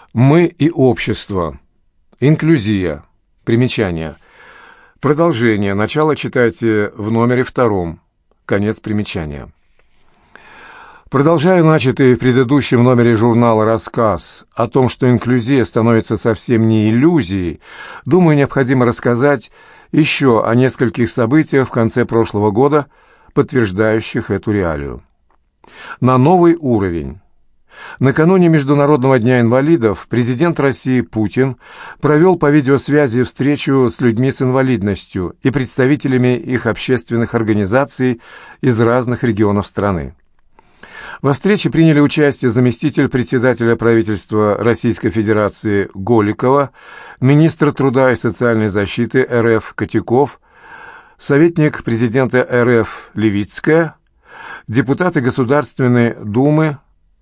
Мы и общество. Инклюзия. Примечание. Продолжение. Начало читайте в номере 2. Конец примечания. Продолжая начатый в предыдущем номере журнала рассказ о том, что инклюзия становится совсем не иллюзией, думаю, необходимо рассказать еще о нескольких событиях в конце прошлого года, подтверждающих эту реалию. На новый уровень. Накануне Международного дня инвалидов президент России Путин провел по видеосвязи встречу с людьми с инвалидностью и представителями их общественных организаций из разных регионов страны. Во встрече приняли участие заместитель председателя правительства Российской Федерации Голикова, министр труда и социальной защиты РФ Котяков, советник президента РФ Левицкая, депутаты Государственной Думы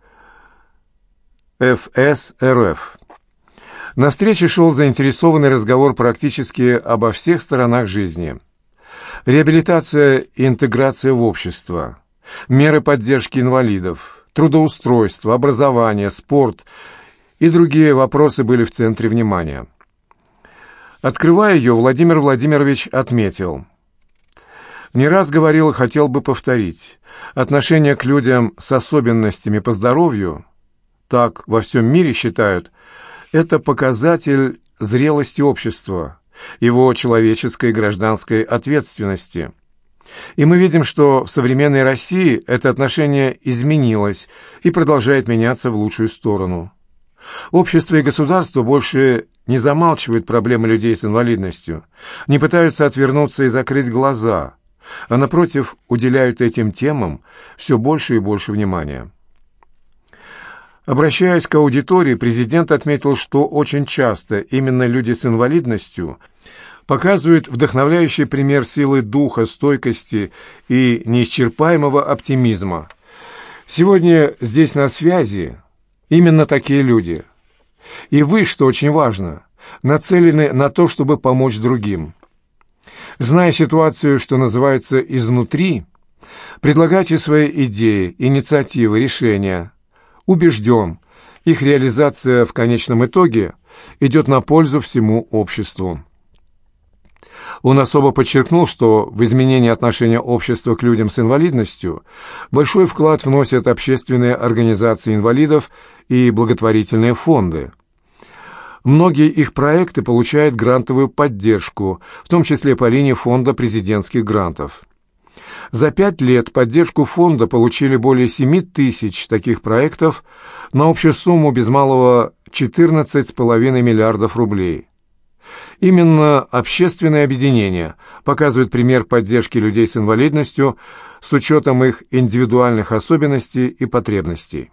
ФС РФ. На встрече шел заинтересованный разговор практически обо всех сторонах жизни. Реабилитация и интеграция в общество, меры поддержки инвалидов, трудоустройство, образование, спорт и другие вопросы были в центре внимания. Открывая ее, Владимир Владимирович отметил: «Не раз говорил и хотел бы повторить, отношение к людям с особенностями по здоровью, так во всем мире считают, это показатель зрелости общества, его человеческой и гражданской ответственности. И мы видим, что в современной России это отношение изменилось и продолжает меняться в лучшую сторону. Общество и государство больше не замалчивают проблемы людей с инвалидностью, не пытаются отвернуться и закрыть глаза, а напротив уделяют этим темам все больше и больше внимания». Обращаясь к аудитории, президент отметил, что очень часто именно люди с инвалидностью показывают вдохновляющий пример силы духа, стойкости и неисчерпаемого оптимизма. Сегодня здесь на связи именно такие люди. И вы, что очень важно, нацелены на то, чтобы помочь другим. Зная ситуацию, что называется, изнутри, предлагайте свои идеи, инициативы, решения. Убежден, их реализация в конечном итоге идет на пользу всему обществу. Он особо подчеркнул, что в изменение отношения общества к людям с инвалидностью большой вклад вносят общественные организации инвалидов и благотворительные фонды. Многие их проекты получают грантовую поддержку, в том числе по линии фонда президентских грантов. За 5 лет поддержку фонда получили более 7 тысяч таких проектов на общую сумму без малого 14,5 миллиардов рублей. Именно общественные объединения показывают пример поддержки людей с инвалидностью с учетом их индивидуальных особенностей и потребностей.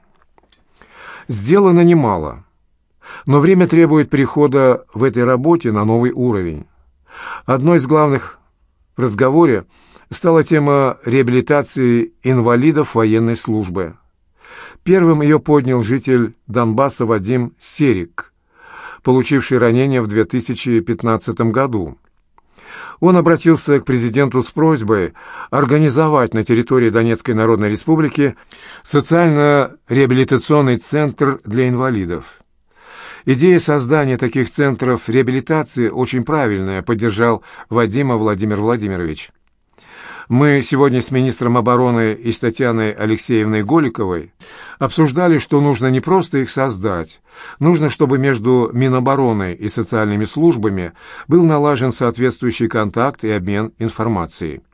Сделано немало, но время требует перехода в этой работе на новый уровень. Одной из главных в разговоре стала тема реабилитации инвалидов военной службы. Первым ее поднял житель Донбасса Вадим Серик, получивший ранение в 2015 году. Он обратился к президенту с просьбой организовать на территории Донецкой Народной Республики социально-реабилитационный центр для инвалидов. Идея создания таких центров реабилитации очень правильная, поддержал Вадима Владимир Владимирович. Мы сегодня с министром обороны и с Татьяной Алексеевной Голиковой обсуждали, что нужно не просто их создать, нужно, чтобы между Минобороны и социальными службами был налажен соответствующий контакт и обмен информацией.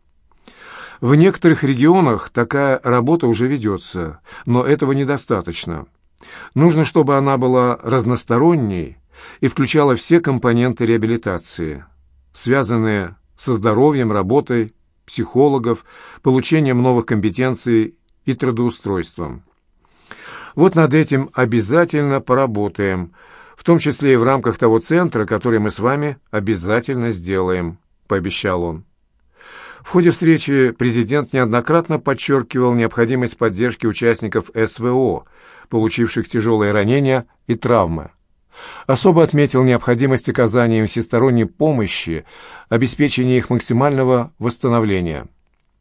В некоторых регионах такая работа уже ведется, но этого недостаточно. Нужно, чтобы она была разносторонней и включала все компоненты реабилитации, связанные со здоровьем, работой, психологов, получением новых компетенций и трудоустройством. Вот над этим обязательно поработаем, в том числе и в рамках того центра, который мы с вами обязательно сделаем, пообещал он. В ходе встречи президент неоднократно подчеркивал необходимость поддержки участников СВО, получивших тяжелые ранения и травмы. Особо отметил необходимость оказания им всесторонней помощи, обеспечения их максимального восстановления.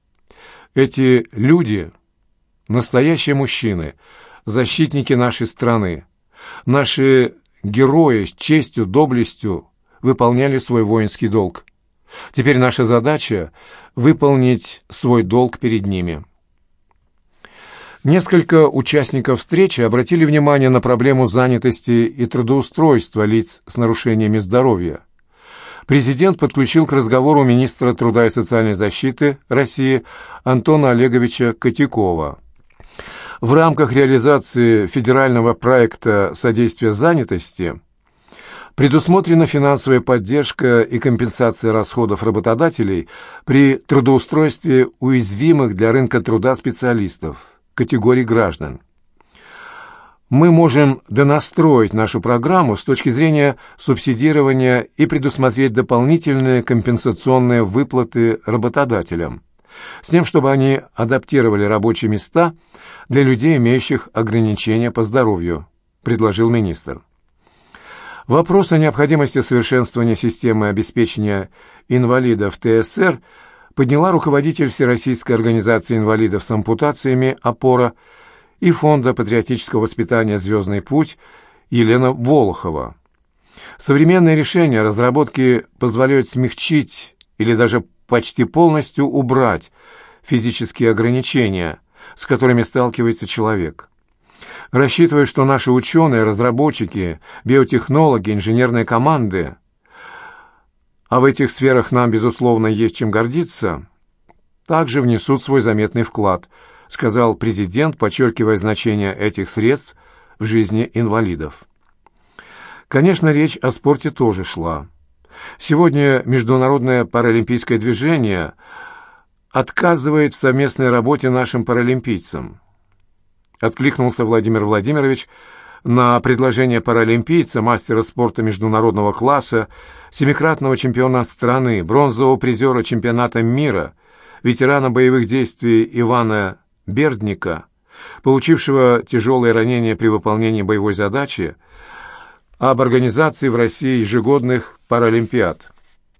Эти люди – настоящие мужчины, защитники нашей страны, наши герои с честью, доблестью выполняли свой воинский долг. Теперь наша задача — выполнить свой долг перед ними. Несколько участников встречи обратили внимание на проблему занятости и трудоустройства лиц с нарушениями здоровья. Президент подключил к разговору министра труда и социальной защиты России Антона Олеговича Котякова. В рамках реализации федерального проекта содействия занятости предусмотрена финансовая поддержка и компенсация расходов работодателей при трудоустройстве уязвимых для рынка труда специалистов, категорий граждан. Мы можем донастроить нашу программу с точки зрения субсидирования и предусмотреть дополнительные компенсационные выплаты работодателям, с тем, чтобы они адаптировали рабочие места для людей, имеющих ограничения по здоровью, предложил министр. Вопрос о необходимости совершенствования системы обеспечения инвалидов ТСР подняла руководитель Всероссийской организации инвалидов с ампутациями «Опора» и Фонда патриотического воспитания «Звездный путь» Елена Волохова. Современные решения разработки позволяют смягчить или даже почти полностью убрать физические ограничения, с которыми сталкивается человек. Рассчитывая, что наши ученые, разработчики, биотехнологи, инженерные команды, а в этих сферах нам, безусловно, есть чем гордиться, также внесут свой заметный вклад, сказал президент, подчеркивая значение этих средств в жизни инвалидов. Конечно, речь о спорте тоже шла. Сегодня Международное паралимпийское движение отказывает в совместной работе нашим паралимпийцам. Откликнулся Владимир Владимирович на предложение паралимпийца, мастера спорта международного класса, семикратного чемпиона страны, бронзового призера чемпионата мира, ветерана боевых действий Ивана Бердника, получившего тяжелое ранение при выполнении боевой задачи, об организации в России ежегодных паралимпиад.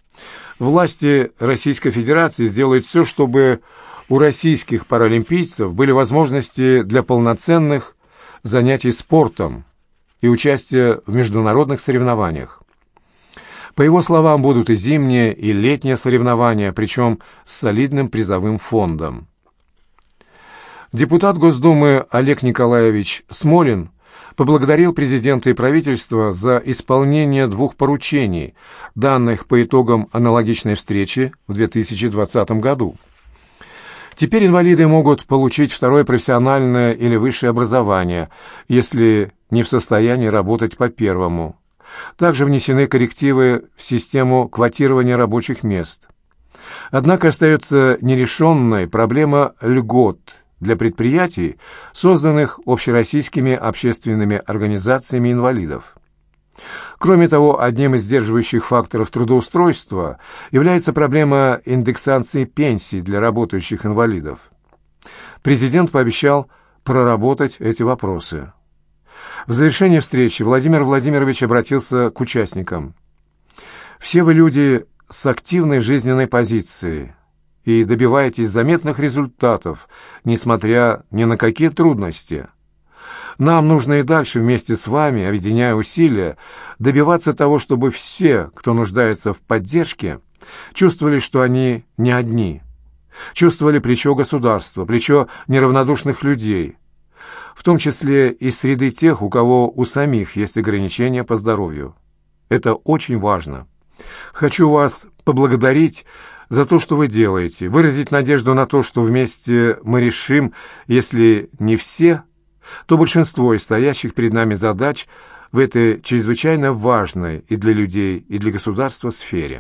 Власти Российской Федерации сделают все, чтобы у российских паралимпийцев были возможности для полноценных занятий спортом и участия в международных соревнованиях. По его словам, будут и зимние, и летние соревнования, причем с солидным призовым фондом. Депутат Госдумы Олег Николаевич Смолин поблагодарил президента и правительство за исполнение 2 поручений, данных по итогам аналогичной встречи в 2020 году. Теперь инвалиды могут получить второе профессиональное или высшее образование, если не в состоянии работать по первому. Также внесены коррективы в систему квотирования рабочих мест. Однако остается нерешенной проблема льгот для предприятий, созданных общероссийскими общественными организациями инвалидов. Кроме того, одним из сдерживающих факторов трудоустройства является проблема индексации пенсий для работающих инвалидов. Президент пообещал проработать эти вопросы. В завершении встречи Владимир Владимирович обратился к участникам. «Все вы люди с активной жизненной позицией и добиваетесь заметных результатов, несмотря ни на какие трудности. Нам нужно и дальше вместе с вами, объединяя усилия, добиваться того, чтобы все, кто нуждается в поддержке, чувствовали, что они не одни, чувствовали плечо государства, плечо неравнодушных людей, в том числе и среды тех, у кого у самих есть ограничения по здоровью. Это очень важно. Хочу вас поблагодарить за то, что вы делаете, выразить надежду на то, что вместе мы решим, если не все, то большинство из стоящих перед нами задач в этой чрезвычайно важной и для людей, и для государства сфере.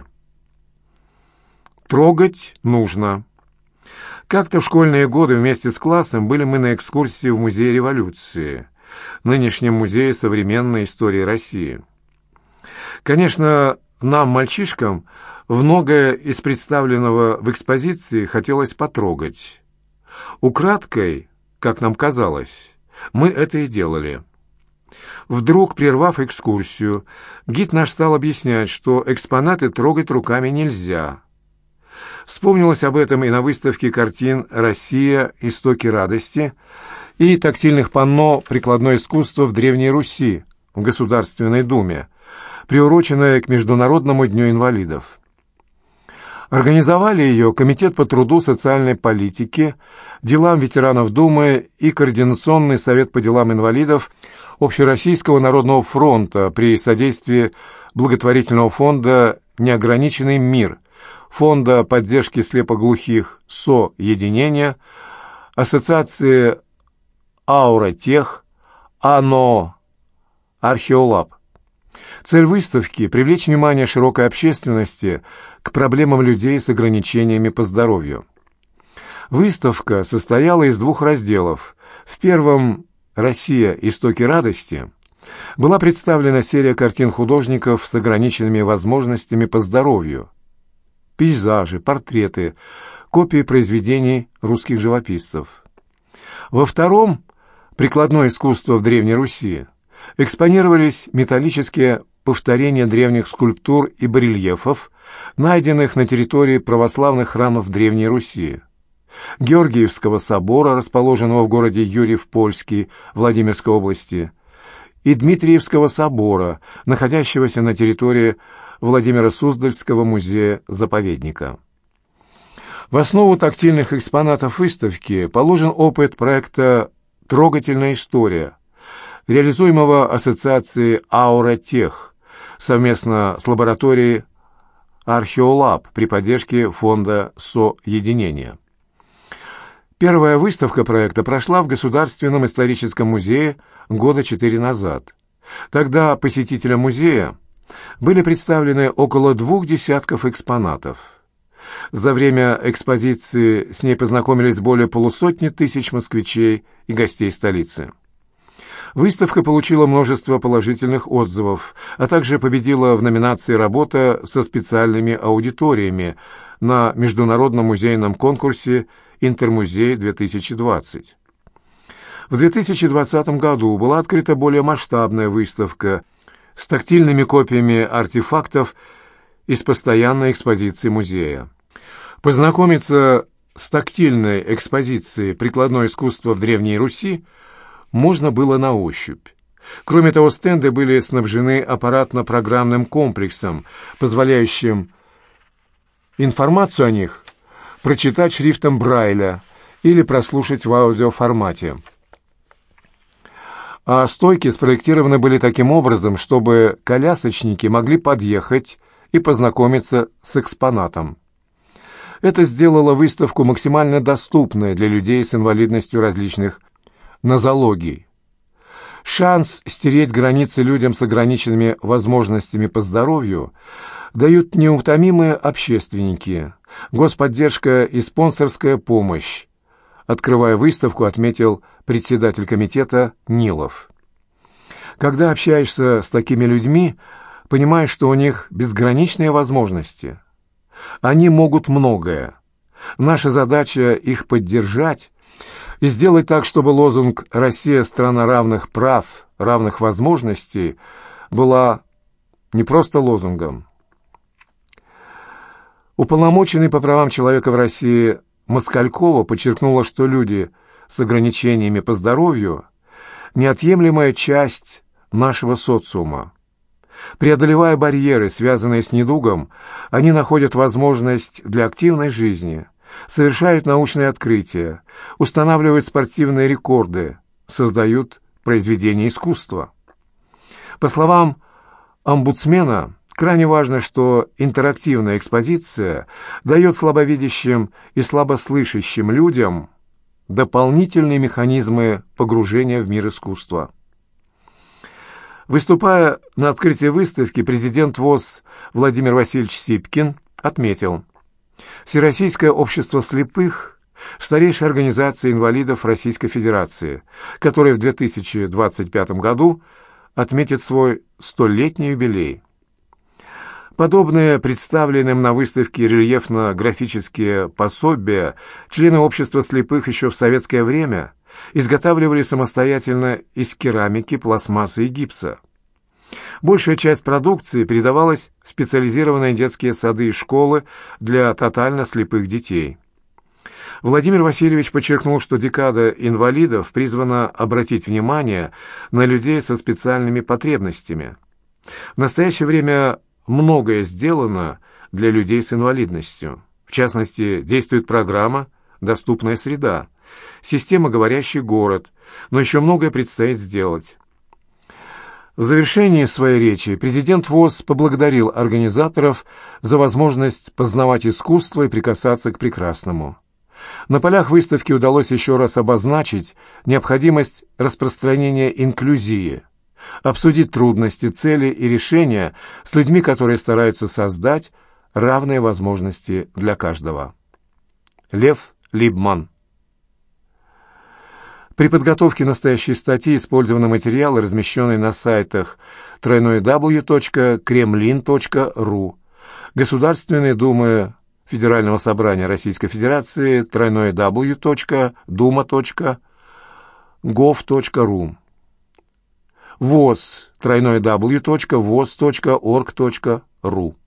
Трогать нужно. Как-то в школьные годы вместе с классом были мы на экскурсии в Музей революции, нынешнем Музее современной истории России. Конечно, нам, мальчишкам, многое из представленного в экспозиции хотелось потрогать. Украдкой, как нам казалось, мы это и делали. Вдруг, прервав экскурсию, гид наш стал объяснять, что экспонаты трогать руками нельзя. Вспомнилось об этом и на выставке картин «Россия. Истоки радости» и тактильных панно «Прикладное искусство в Древней Руси» в Государственной Думе, приуроченная к Международному дню инвалидов. Организовали ее Комитет по труду, социальной политике, делам ветеранов Думы и Координационный совет по делам инвалидов Общероссийского народного фронта при содействии благотворительного фонда «Неограниченный мир», Фонда поддержки слепоглухих «Со-единение», Ассоциации «Аура-Тех», АНО, «Археолаб». Цель выставки – привлечь внимание широкой общественности к проблемам людей с ограничениями по здоровью. Выставка состояла из двух разделов. В первом «Россия. Истоки радости» была представлена серия картин художников с ограниченными возможностями по здоровью, пейзажи, портреты, копии произведений русских живописцев. Во втором «Прикладное искусство в Древней Руси» экспонировались металлические повторения древних скульптур и барельефов, найденных на территории православных храмов Древней Руси, Георгиевского собора, расположенного в городе Юрьев-Польский Владимирской области, и Дмитриевского собора, находящегося на территории Владимиро-Суздальского музея-заповедника. В основу тактильных экспонатов выставки положен опыт проекта «Трогательная история», реализуемого Ассоциацией «Аура-Тех» совместно с лабораторией «Археолаб» при поддержке фонда «Со-единение». Первая выставка проекта прошла в Государственном историческом музее года 4 назад. Тогда посетителям музея были представлены около 2 десятков экспонатов. За время экспозиции с ней познакомились более полусотни тысяч москвичей и гостей столицы. Выставка получила множество положительных отзывов, а также победила в номинации «Работа со специальными аудиториями» на международном музейном конкурсе «Интермузей-2020». В 2020 году была открыта более масштабная выставка с тактильными копиями артефактов из постоянной экспозиции музея. Познакомиться с тактильной экспозицией «Прикладное искусство в Древней Руси» можно было на ощупь. Кроме того, стенды были снабжены аппаратно-программным комплексом, позволяющим информацию о них прочитать шрифтом Брайля или прослушать в аудиоформате. А стойки спроектированы были таким образом, чтобы колясочники могли подъехать и познакомиться с экспонатом. Это сделало выставку максимально доступной для людей с инвалидностью различных нозологий. Шанс стереть границы людям с ограниченными возможностями по здоровью дают неутомимые общественники, господдержка и спонсорская помощь. Открывая выставку, отметил председатель комитета Нилов. Когда общаешься с такими людьми, понимаешь, что у них безграничные возможности. Они могут многое. Наша задача их поддержать и сделать так, чтобы лозунг «Россия – страна равных прав, равных возможностей» была не просто лозунгом. Уполномоченный по правам человека в России Москалькова подчеркнула, что люди с ограничениями по здоровью – неотъемлемая часть нашего социума. Преодолевая барьеры, связанные с недугом, они находят возможность для активной жизни, совершают научные открытия, устанавливают спортивные рекорды, создают произведения искусства. По словам омбудсмена, крайне важно, что интерактивная экспозиция дает слабовидящим и слабослышащим людям дополнительные механизмы погружения в мир искусства. Выступая на открытии выставки, президент ВОС Владимир Васильевич Сипкин отметил: Всероссийское общество слепых – старейшая организация инвалидов Российской Федерации, которая в 2025 году отметит свой 100-летний юбилей. Подобные представленным на выставке рельефно-графические пособия члены общества слепых еще в советское время изготавливали самостоятельно из керамики, пластмассы и гипса. Большая часть продукции передавалась в специализированные детские сады и школы для тотально слепых детей. Владимир Васильевич подчеркнул, что декада инвалидов призвана обратить внимание на людей со специальными потребностями. В настоящее время многое сделано для людей с инвалидностью. В частности, действует программа «Доступная среда», система «Говорящий город», но еще многое предстоит сделать. В завершении своей речи президент ВОС поблагодарил организаторов за возможность познавать искусство и прикасаться к прекрасному. На полях выставки удалось еще раз обозначить необходимость распространения инклюзии, обсудить трудности, цели и решения с людьми, которые стараются создать равные возможности для каждого. Лев Либман. При подготовке настоящей статьи использованы материалы, размещенные на сайтах www.kremlin.ru, Государственной Думы Федерального собрания Российской Федерации, www.duma.gov.ru, ВОС, www.voz.org.ru.